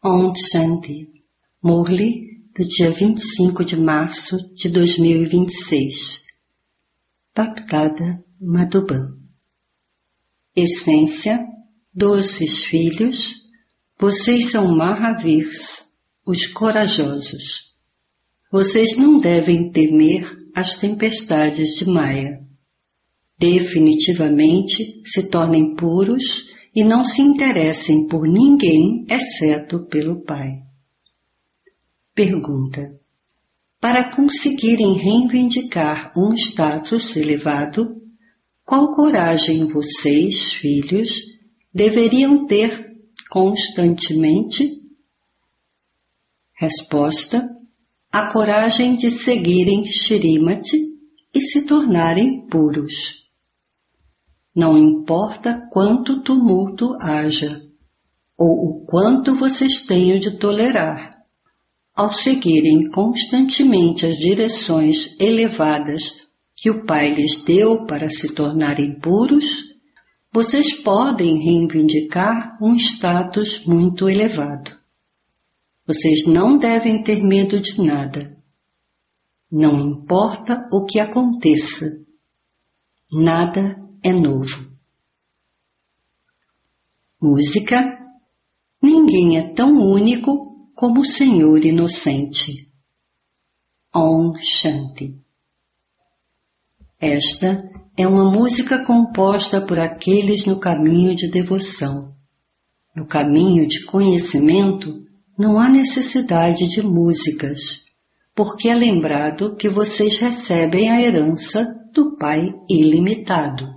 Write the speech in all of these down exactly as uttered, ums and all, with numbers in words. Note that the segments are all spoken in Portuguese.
Om Shanti, Murli, do dia vinte e cinco de março de dois mil e vinte e seis. Bapdada Madhuban. Essência, doces filhos, vocês são Mahavirs, os corajosos. Vocês não devem temer as tempestades de Maya. Definitivamente se tornem puros e não se interessem por ninguém exceto pelo Pai. Pergunta: para conseguirem reivindicar um status elevado, qual coragem vocês, filhos, deveriam ter constantemente? Resposta: a coragem de seguirem Shrimati e se tornarem puros. Não importa quanto tumulto haja, ou o quanto vocês tenham de tolerar, ao seguirem constantemente as direções elevadas que o Pai lhes deu para se tornarem puros, vocês podem reivindicar um status muito elevado. Vocês não devem ter medo de nada. Não importa o que aconteça. Nada é novo. Música: ninguém é tão único como o Senhor inocente. Om Shanti. Esta é uma música composta por aqueles no caminho de devoção. No caminho de conhecimento não há necessidade de músicas, porque é lembrado que vocês recebem a herança do Pai ilimitado.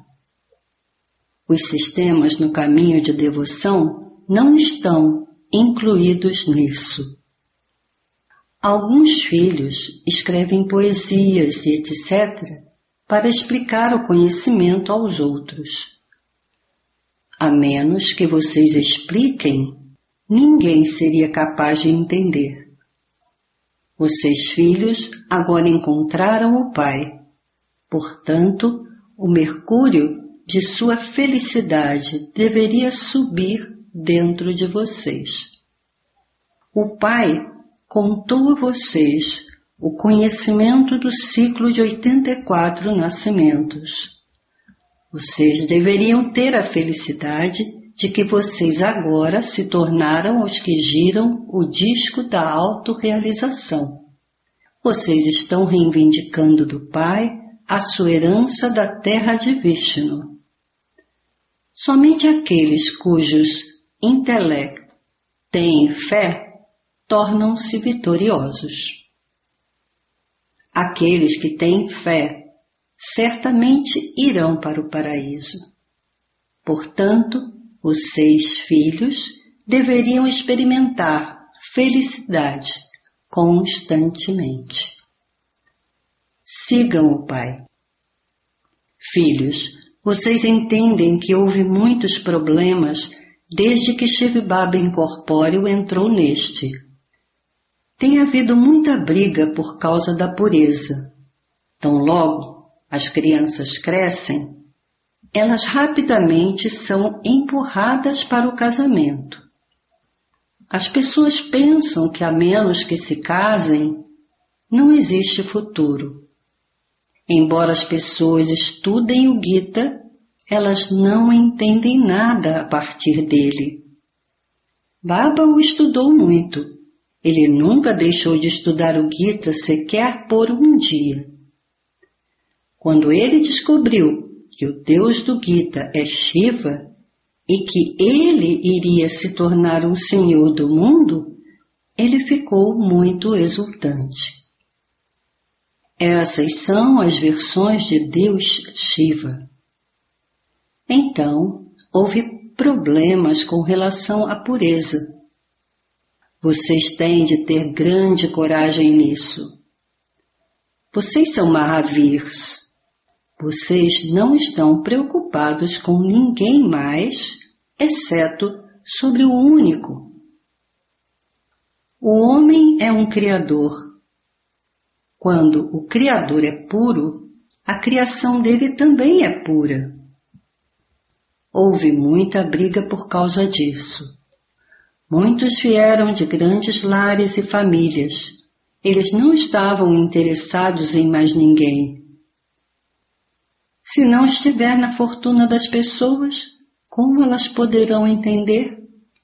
Os sistemas no caminho de devoção não estão incluídos nisso. Alguns filhos escrevem poesias e etcétera para explicar o conhecimento aos outros. A menos que vocês expliquem, ninguém seria capaz de entender. Vocês, filhos, agora encontraram o Pai. Portanto, o mercúrio de sua felicidade deveria subir dentro de vocês. O Pai contou a vocês o conhecimento do ciclo de oitenta e quatro nascimentos. Vocês deveriam ter a felicidade de que vocês agora se tornaram os que giram o disco da autorrealização. Vocês estão reivindicando do Pai a sua herança da terra de Vishnu. Somente aqueles cujos intelectos têm fé tornam-se vitoriosos. Aqueles que têm fé certamente irão para o paraíso. Portanto, vocês, filhos, deveriam experimentar felicidade constantemente. Sigam o Pai. Filhos, vocês entendem que houve muitos problemas desde que Shiv Baba incorpóreo entrou neste. Tem havido muita briga por causa da pureza. Tão logo as crianças crescem, elas rapidamente são empurradas para o casamento. As pessoas pensam que a menos que se casem, não existe futuro. Embora as pessoas estudem o Gita, elas não entendem nada a partir dele. Baba o estudou muito. Ele nunca deixou de estudar o Gita sequer por um dia. Quando ele descobriu que o Deus do Gita é Shiva e que ele iria se tornar um senhor do mundo, ele ficou muito exultante. Essas são as versões de Deus Shiva. Então, houve problemas com relação à pureza. Vocês têm de ter grande coragem nisso. Vocês são Mahavirs. Vocês não estão preocupados com ninguém mais, exceto sobre o único. O homem é um criador. Quando o Criador é puro, a criação dele também é pura. Houve muita briga por causa disso. Muitos vieram de grandes lares e famílias. Eles não estavam interessados em mais ninguém. Se não estiver na fortuna das pessoas, como elas poderão entender?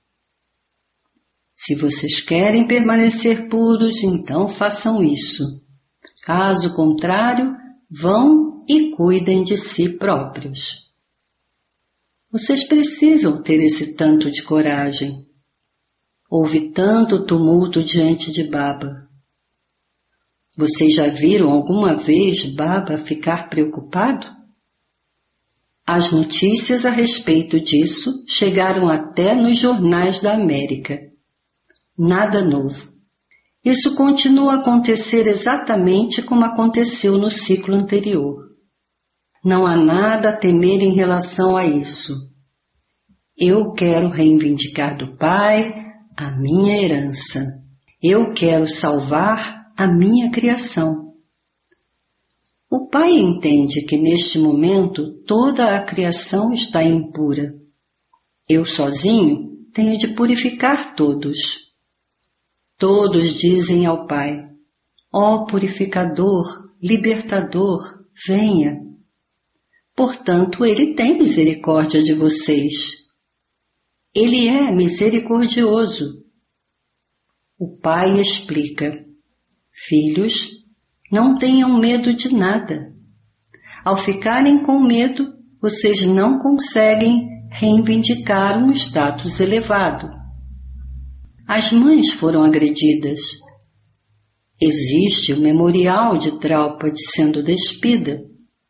Se vocês querem permanecer puros, então façam isso. Caso contrário, vão e cuidem de si próprios. Vocês precisam ter esse tanto de coragem. Houve tanto tumulto diante de Baba. Vocês já viram alguma vez Baba ficar preocupado? As notícias a respeito disso chegaram até nos jornais da América. Nada novo. Isso continua a acontecer exatamente como aconteceu no ciclo anterior. Não há nada a temer em relação a isso. Eu quero reivindicar do Pai a minha herança. Eu quero salvar a minha criação. O Pai entende que neste momento toda a criação está impura. Eu sozinho tenho de purificar todos. Todos dizem ao Pai: ó purificador, libertador, venha. Portanto, Ele tem misericórdia de vocês. Ele é misericordioso. O Pai explica: filhos, não tenham medo de nada. Ao ficarem com medo, vocês não conseguem reivindicar um status elevado. As mães foram agredidas. Existe o memorial de Draupadi sendo despida.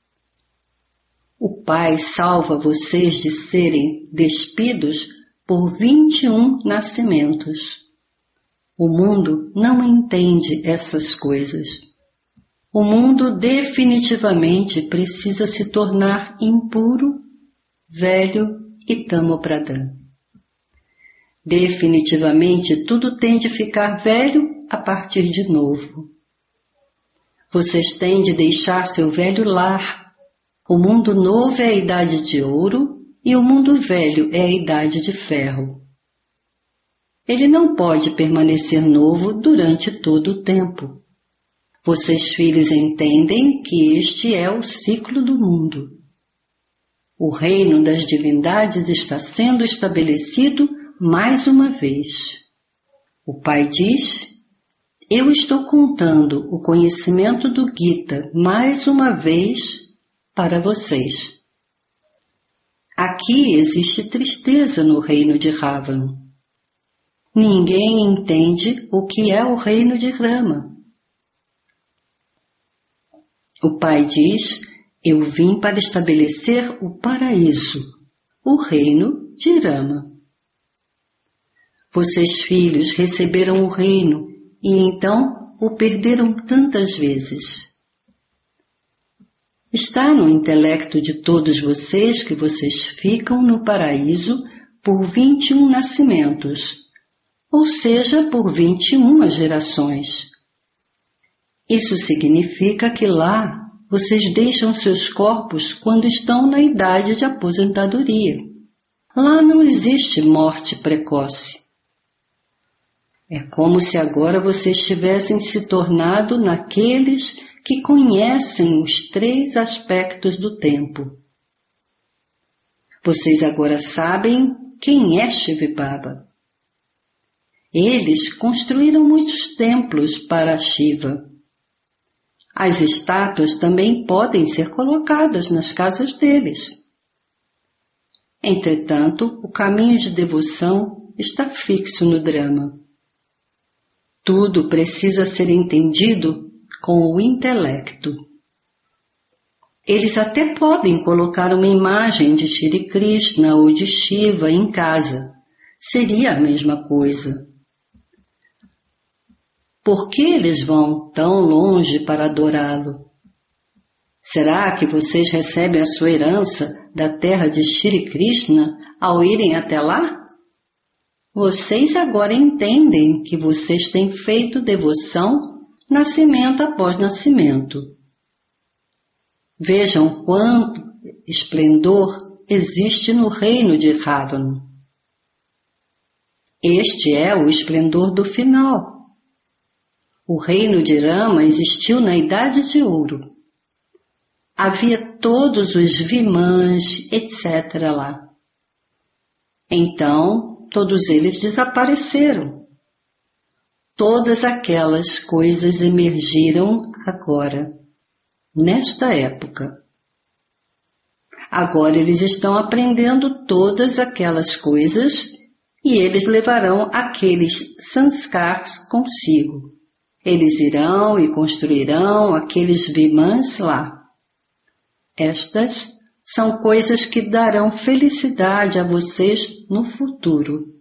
O Pai salva vocês de serem despidos por vinte e um nascimentos. O mundo não entende essas coisas. O mundo definitivamente precisa se tornar impuro, velho e Tamopradhan. Definitivamente tudo tem de ficar velho a partir de novo. Vocês têm de deixar seu velho lar. O mundo novo é a idade de ouro e o mundo velho é a idade de ferro. Ele não pode permanecer novo durante todo o tempo. Vocês, filhos, entendem que este é o ciclo do mundo. O reino das divindades está sendo estabelecido mais uma vez. O Pai diz: eu estou contando o conhecimento do Gita mais uma vez para vocês. Aqui existe tristeza no reino de Ravana. Ninguém entende o que é o reino de Rama. O Pai diz: eu vim para estabelecer o paraíso, o reino de Rama. Vocês, filhos, receberam o reino e então o perderam tantas vezes. Está no intelecto de todos vocês que vocês ficam no paraíso por vinte e um nascimentos, ou seja, por vinte e uma gerações. Isso significa que lá vocês deixam seus corpos quando estão na idade de aposentadoria. Lá não existe morte precoce. É como se agora vocês tivessem se tornado naqueles que conhecem os três aspectos do tempo. Vocês agora sabem quem é Shiv Baba. Eles construíram muitos templos para Shiva. As estátuas também podem ser colocadas nas casas deles. Entretanto, o caminho de devoção está fixo no drama. Tudo precisa ser entendido com o intelecto. Eles até podem colocar uma imagem de Shri Krishna ou de Shiva em casa. Seria a mesma coisa. Por que eles vão tão longe para adorá-lo? Será que vocês recebem a sua herança da terra de Shri Krishna ao irem até lá? Vocês agora entendem que vocês têm feito devoção nascimento após nascimento. Vejam quanto esplendor existe no reino de Ravana. Este é o esplendor do final. O reino de Rama existiu na Idade de Ouro. Havia todos os Vimans, etcétera lá. Então, todos eles desapareceram. Todas aquelas coisas emergiram agora, nesta época. Agora eles estão aprendendo todas aquelas coisas e eles levarão aqueles sanskars consigo. Eles irão e construirão aqueles vimans lá. Estas são coisas que darão felicidade a vocês no futuro.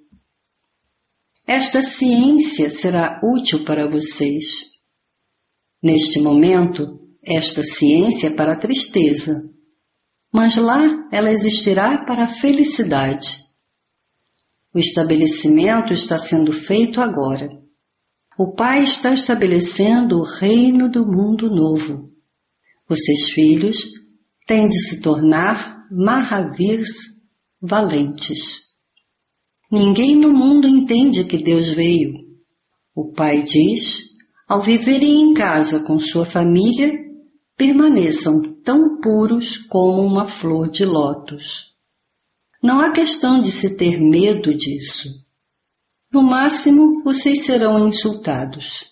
Esta ciência será útil para vocês. Neste momento, esta ciência é para a tristeza, mas lá ela existirá para a felicidade. O estabelecimento está sendo feito agora. O Pai está estabelecendo o reino do mundo novo. Vocês, filhos, têm de se tornar Mahavirs valentes. Ninguém no mundo entende que Deus veio. O Pai diz, ao viverem em casa com sua família, permaneçam tão puros como uma flor de lótus. Não há questão de se ter medo disso. No máximo, vocês serão insultados.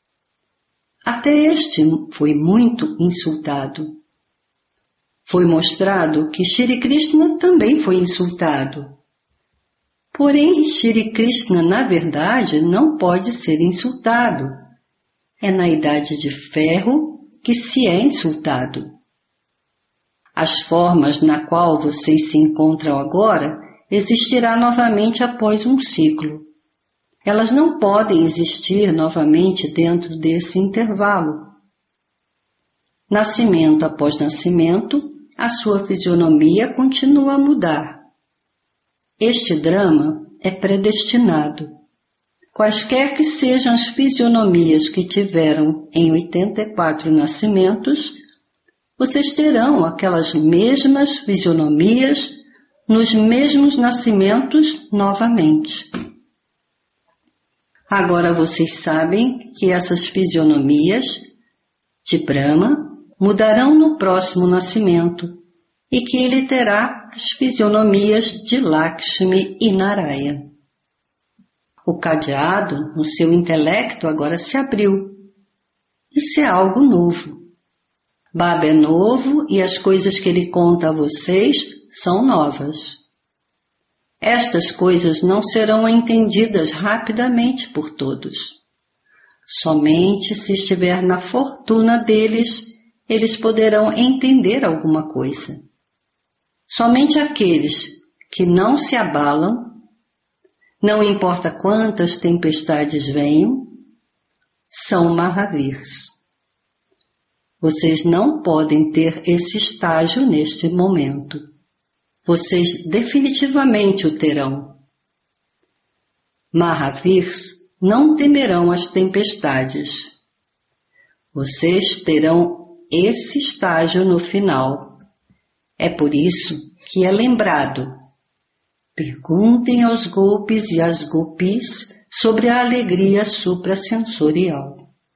Até este foi muito insultado. Foi mostrado que Shri Krishna também foi insultado. Porém, Shri Krishna, na verdade, não pode ser insultado. É na Idade de Ferro que se é insultado. As formas na qual vocês se encontram agora existirá novamente após um ciclo. Elas não podem existir novamente dentro desse intervalo. Nascimento após nascimento, a sua fisionomia continua a mudar. Este drama é predestinado. Quaisquer que sejam as fisionomias que tiveram em oitenta e quatro nascimentos, vocês terão aquelas mesmas fisionomias nos mesmos nascimentos novamente. Agora vocês sabem que essas fisionomias de Brahma mudarão no próximo nascimento e que ele terá as fisionomias de Lakshmi e Narayana. O cadeado no seu intelecto agora se abriu. Isso é algo novo. Baba é novo e as coisas que ele conta a vocês são novas. Estas coisas não serão entendidas rapidamente por todos. Somente se estiver na fortuna deles, eles poderão entender alguma coisa. Somente aqueles que não se abalam, não importa quantas tempestades venham, são Mahavirs. Vocês não podem ter esse estágio neste momento. Vocês definitivamente o terão. Mahavirs não temerão as tempestades. Vocês terão esse estágio no final. É por isso que é lembrado. Perguntem aos gopis e às gopis sobre a alegria suprassensorial.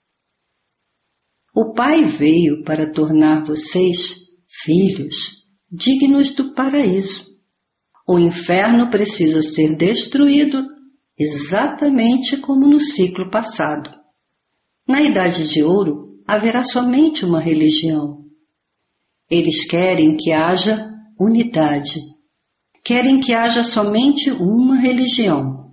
O Pai veio para tornar vocês filhos dignos do paraíso. O inferno precisa ser destruído exatamente como no ciclo passado. Na Idade de Ouro haverá somente uma religião. Eles querem que haja unidade. Querem que haja somente uma religião.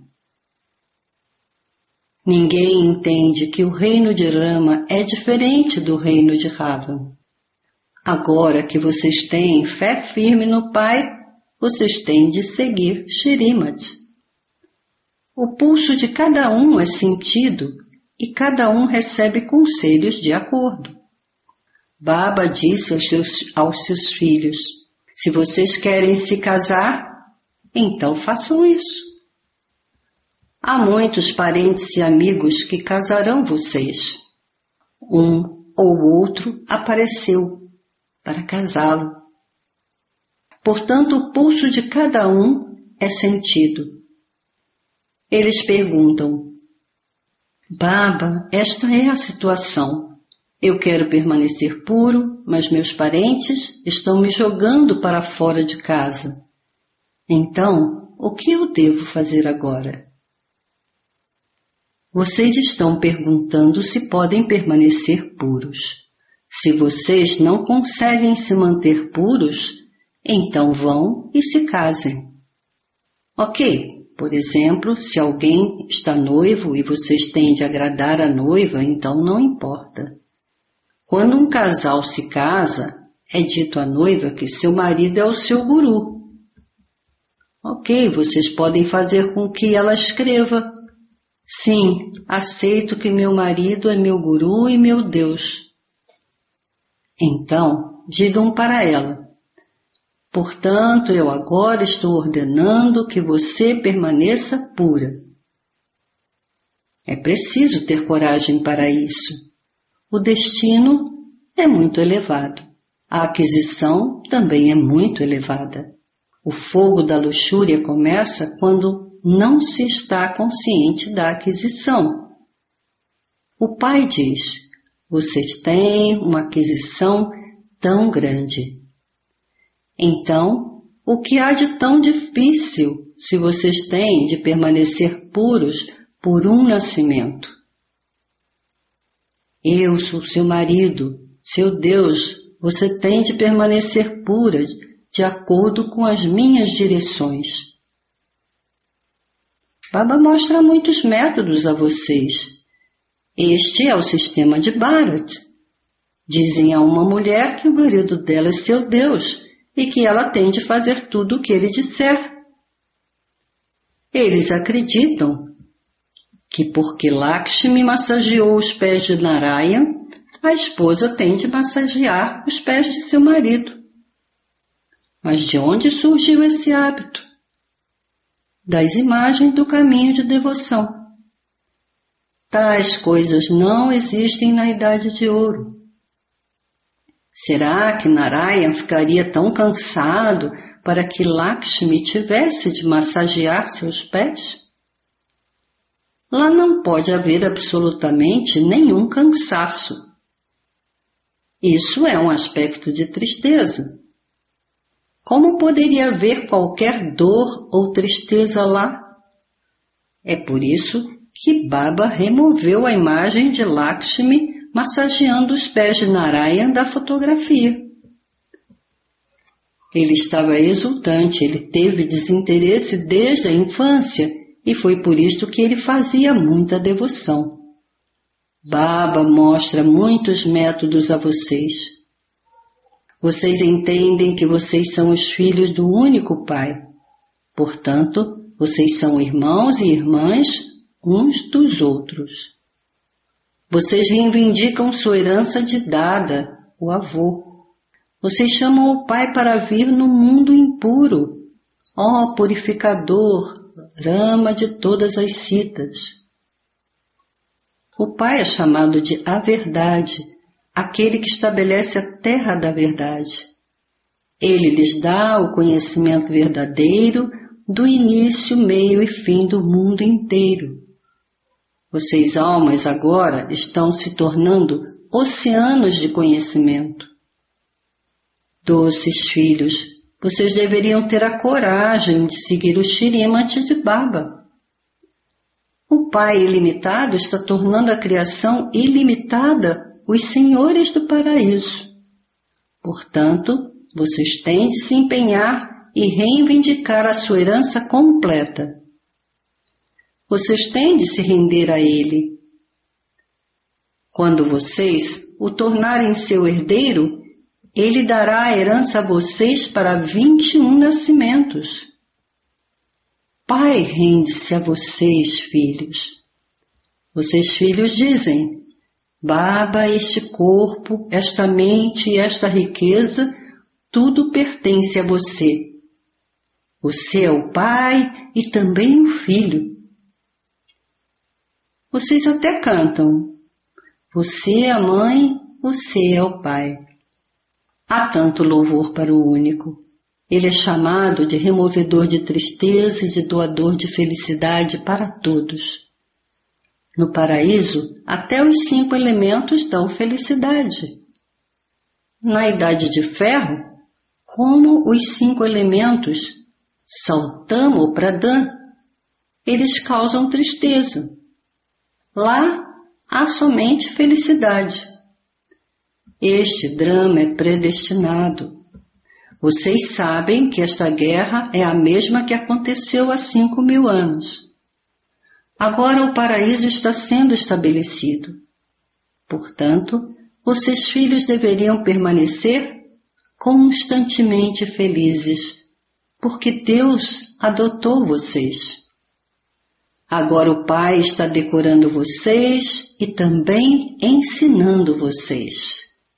Ninguém entende que o reino de Rama é diferente do reino de Ravan. Agora que vocês têm fé firme no Pai, vocês têm de seguir Shrimad. O pulso de cada um é sentido e cada um recebe conselhos de acordo. Baba disse aos seus, aos seus filhos, se vocês querem se casar, então façam isso. Há muitos parentes e amigos que casarão vocês. Um ou outro apareceu para casá-lo. Portanto, o pulso de cada um é sentido. Eles perguntam: Baba, esta é a situação. Eu quero permanecer puro, mas meus parentes estão me jogando para fora de casa. Então, o que eu devo fazer agora? Vocês estão perguntando se podem permanecer puros. Se vocês não conseguem se manter puros, então vão e se casem. Ok, por exemplo, se alguém está noivo e vocês têm de agradar a noiva, então não importa. Quando um casal se casa, é dito à noiva que seu marido é o seu guru. Ok, vocês podem fazer com que ela escreva: Sim, aceito que meu marido é meu guru e meu Deus. Então, digam para ela: Portanto, eu agora estou ordenando que você permaneça pura. É preciso ter coragem para isso. O destino é muito elevado. A aquisição também é muito elevada. O fogo da luxúria começa quando não se está consciente da aquisição. O pai diz: vocês têm uma aquisição tão grande. Então, o que há de tão difícil se vocês têm de permanecer puros por um nascimento? Eu sou seu marido, seu Deus, você tem de permanecer pura de acordo com as minhas direções. Baba mostra muitos métodos a vocês. Este é o sistema de Bharat. Dizem a uma mulher que o marido dela é seu Deus e que ela tem de fazer tudo o que ele disser. Eles acreditam que porque Lakshmi massageou os pés de Narayan, a esposa tem de massagear os pés de seu marido. Mas de onde surgiu esse hábito? Das imagens do caminho de devoção. Tais coisas não existem na Idade de Ouro. Será que Narayan ficaria tão cansado para que Lakshmi tivesse de massagear seus pés? Lá não pode haver absolutamente nenhum cansaço. Isso é um aspecto de tristeza. Como poderia haver qualquer dor ou tristeza lá? É por isso que Baba removeu a imagem de Lakshmi massageando os pés de Narayan da fotografia. Ele estava exultante, ele teve desinteresse desde a infância e foi por isto que ele fazia muita devoção. Baba mostra muitos métodos a vocês. Vocês entendem que vocês são os filhos do único Pai. Portanto, vocês são irmãos e irmãs uns dos outros. Vocês reivindicam sua herança de Dada, o avô. Vocês chamam o Pai para vir no mundo impuro. Ó purificador, Rama de todas as citas. O Pai é chamado de a verdade, aquele que estabelece a terra da verdade. Ele lhes dá o conhecimento verdadeiro do início, meio e fim do mundo inteiro. Vocês, almas, agora estão se tornando oceanos de conhecimento. Doces filhos, vocês deveriam ter a coragem de seguir o Shrimati de Baba. O Pai ilimitado está tornando a criação ilimitada os senhores do paraíso. Portanto, vocês têm de se empenhar e reivindicar a sua herança completa. Vocês têm de se render a Ele. Quando vocês o tornarem seu herdeiro, Ele dará a herança a vocês para vinte e um nascimentos. Pai rende-se a vocês, filhos. Vocês, filhos, dizem: Baba, este corpo, esta mente e esta riqueza, tudo pertence a você. Você é o pai e também o filho. Vocês até cantam: você é a mãe, você é o pai. Há tanto louvor para o único. Ele é chamado de removedor de tristeza e de doador de felicidade para todos. No paraíso, até os cinco elementos dão felicidade. Na Idade de Ferro, como os cinco elementos são Tama ou Pradhan, eles causam tristeza. Lá há somente felicidade. Este drama é predestinado. Vocês sabem que esta guerra é a mesma que aconteceu há cinco mil anos. Agora o paraíso está sendo estabelecido. Portanto, vocês filhos deveriam permanecer constantemente felizes, porque Deus adotou vocês. Agora o Pai está decorando vocês e também ensinando vocês.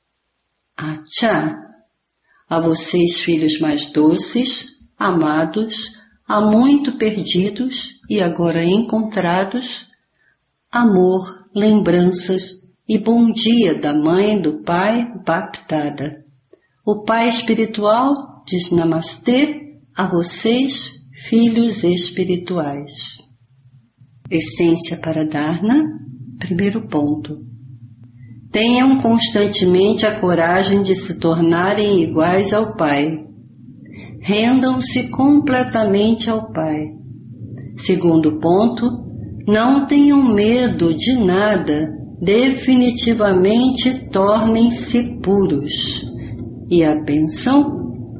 Achá! A vocês, filhos mais doces, amados, há muito perdidos e agora encontrados, amor, lembranças e bom dia da mãe do Pai Baptada. O Pai espiritual diz Namastê a vocês, filhos espirituais. Essência para Dharna, primeiro ponto. Tenham constantemente a coragem de se tornarem iguais ao Pai. Rendam-se completamente ao Pai. Segundo ponto, não tenham medo de nada, definitivamente tornem-se puros. E a bênção?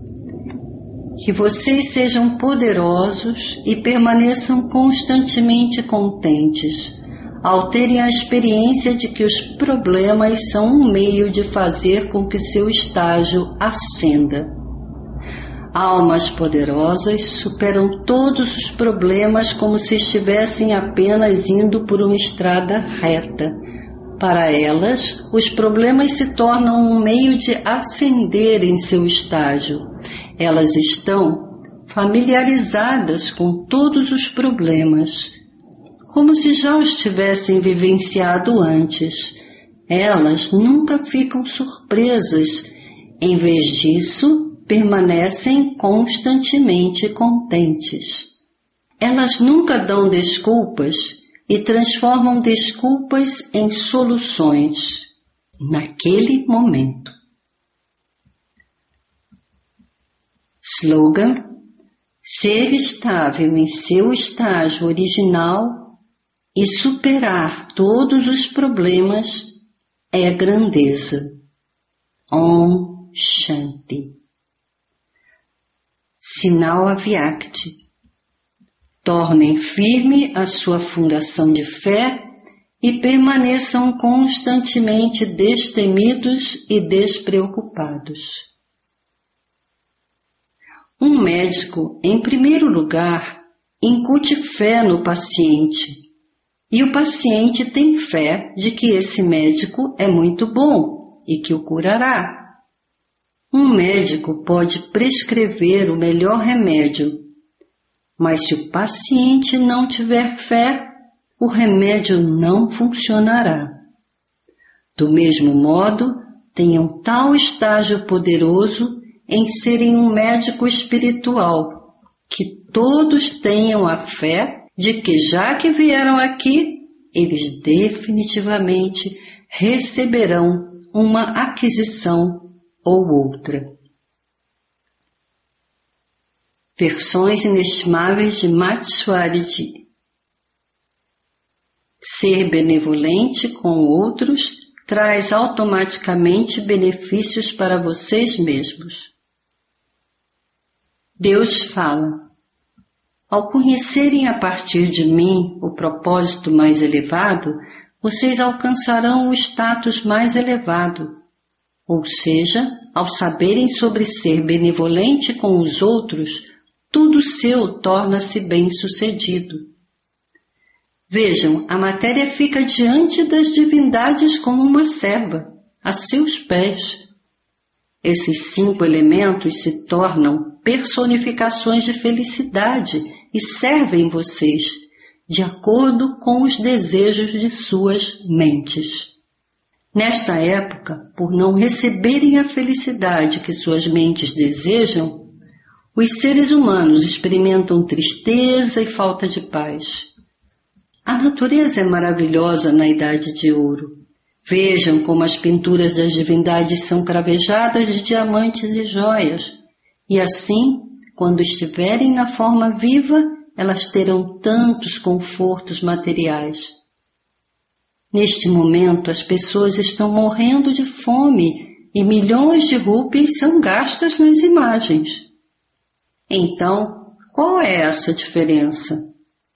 Que vocês sejam poderosos e permaneçam constantemente contentes, ao terem a experiência de que os problemas são um meio de fazer com que seu estágio ascenda. Almas poderosas superam todos os problemas como se estivessem apenas indo por uma estrada reta. Para elas, os problemas se tornam um meio de ascender em seu estágio. Elas estão familiarizadas com todos os problemas, como se já os tivessem vivenciado antes. Elas nunca ficam surpresas. Em vez disso, permanecem constantemente contentes. Elas nunca dão desculpas e transformam desculpas em soluções naquele momento. Slogan: ser estável em seu estágio original e superar todos os problemas é grandeza. Om Shanti. Sinal Avyakti. Tornem firme a sua fundação de fé e permaneçam constantemente destemidos e despreocupados. Um médico, em primeiro lugar, incute fé no paciente, e o paciente tem fé de que esse médico é muito bom e que o curará. Um médico pode prescrever o melhor remédio, mas se o paciente não tiver fé, o remédio não funcionará. Do mesmo modo, tenham tal estágio poderoso em serem um médico espiritual, que todos tenham a fé de que, já que vieram aqui, eles definitivamente receberão uma aquisição ou outra. Versões inestimáveis de Maheshwariji. Ser benevolente com outros traz automaticamente benefícios para vocês mesmos. Deus fala: ao conhecerem a partir de mim o propósito mais elevado, vocês alcançarão o status mais elevado. Ou seja, ao saberem sobre ser benevolente com os outros, tudo seu torna-se bem-sucedido. Vejam, a matéria fica diante das divindades como uma serva, a seus pés. Esses cinco elementos se tornam personificações de felicidade e servem vocês, de acordo com os desejos de suas mentes. Nesta época, por não receberem a felicidade que suas mentes desejam, Os seres humanos experimentam tristeza e falta de paz. A natureza é maravilhosa na Idade de Ouro. Vejam como as pinturas das divindades são cravejadas de diamantes e joias, e assim, quando estiverem na forma viva, elas terão tantos confortos materiais. Neste momento, as pessoas estão morrendo de fome e milhões de rúpias são gastas nas imagens. Então, qual é essa diferença?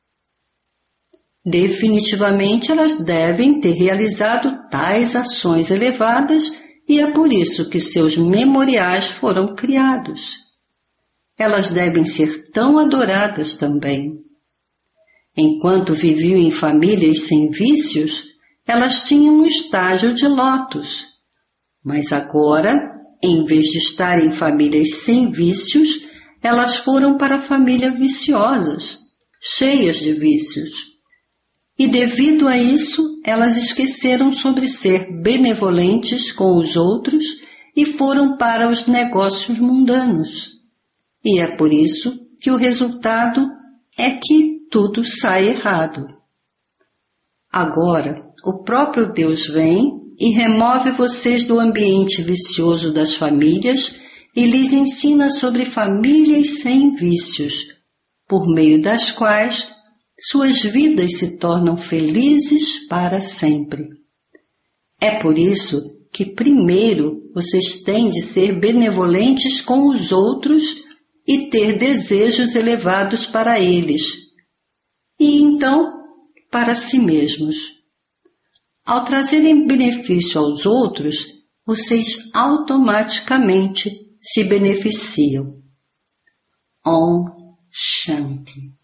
Definitivamente elas devem ter realizado tais ações elevadas e é por isso que seus memoriais foram criados. Elas devem ser tão adoradas também. Enquanto viviam em famílias sem vícios, elas tinham um estágio de lótus. Mas agora, em vez de estar em famílias sem vícios, elas foram para famílias viciosas, cheias de vícios. E devido a isso, elas esqueceram sobre ser benevolentes com os outros e foram para os negócios mundanos. E é por isso que o resultado é que tudo sai errado. Agora, o próprio Deus vem e remove vocês do ambiente vicioso das famílias e lhes ensina sobre famílias sem vícios, por meio das quais suas vidas se tornam felizes para sempre. É por isso que primeiro vocês têm de ser benevolentes com os outros e ter desejos elevados para eles, e então para si mesmos. Ao trazerem benefício aos outros, vocês automaticamente se beneficiam. Om Shanti.